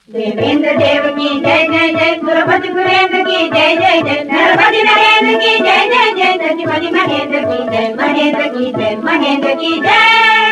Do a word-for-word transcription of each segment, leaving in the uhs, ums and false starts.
देवेंद्र देव की जय जय जय, सुरभज गुरेंद्र की जय जय जय, नरभज नरेंद्र की जय जय जय, सचिवज महेंद्र की जय, महेंद्र की जय, महेंद्र की जय।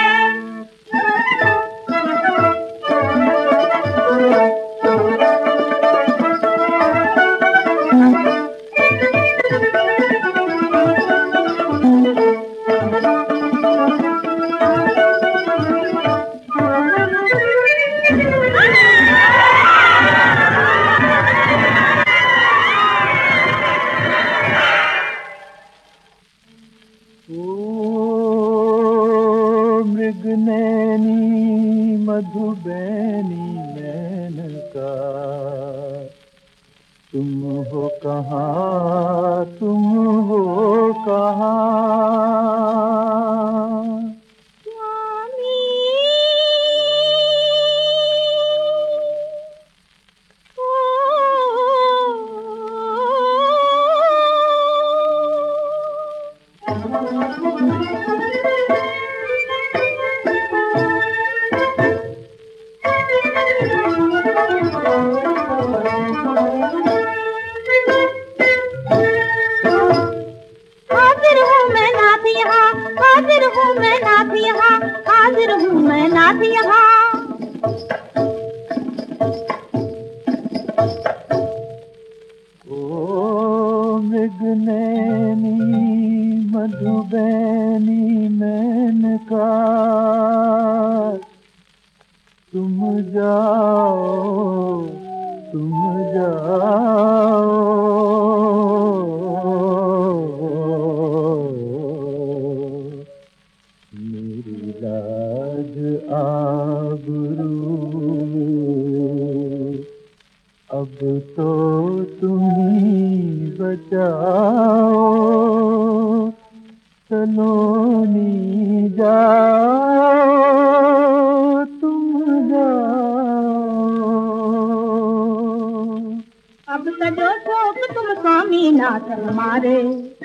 मृगनैनी मधुबैनी मेनका, तुम हो कहाँ, तुम हो कहाँ। हाजिर हूँ मैं नाथ यहाँ, हाजिर हूँ मैं नाथ यहाँ, हाजिर हूँ मैं नाथ यहाँ। ओ मृगनैनी मधुबैनी मेनका, तुम जाओ, तुम जाओ। मेरी लाज आबरू अब तो तुम ही बचाओ। सलोनी जाओ, तुम जाओ। अब सजो शोक तुम स्वामी नाथ हमारे,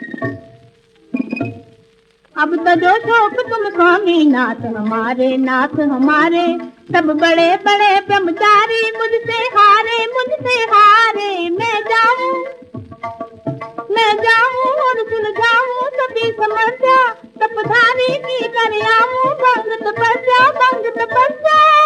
अब सजो शोक तुम स्वामी नाथ हमारे, नाथ हमारे। सब बड़े बड़े ब्रह्मचारी मुझसे हारे, मुझसे हारे। मैं जाऊं, मैं जाऊं और सुलझाऊं सभी समस्या, तपधारी की कर आऊं। भंग तपस्या, भंग तपस्या।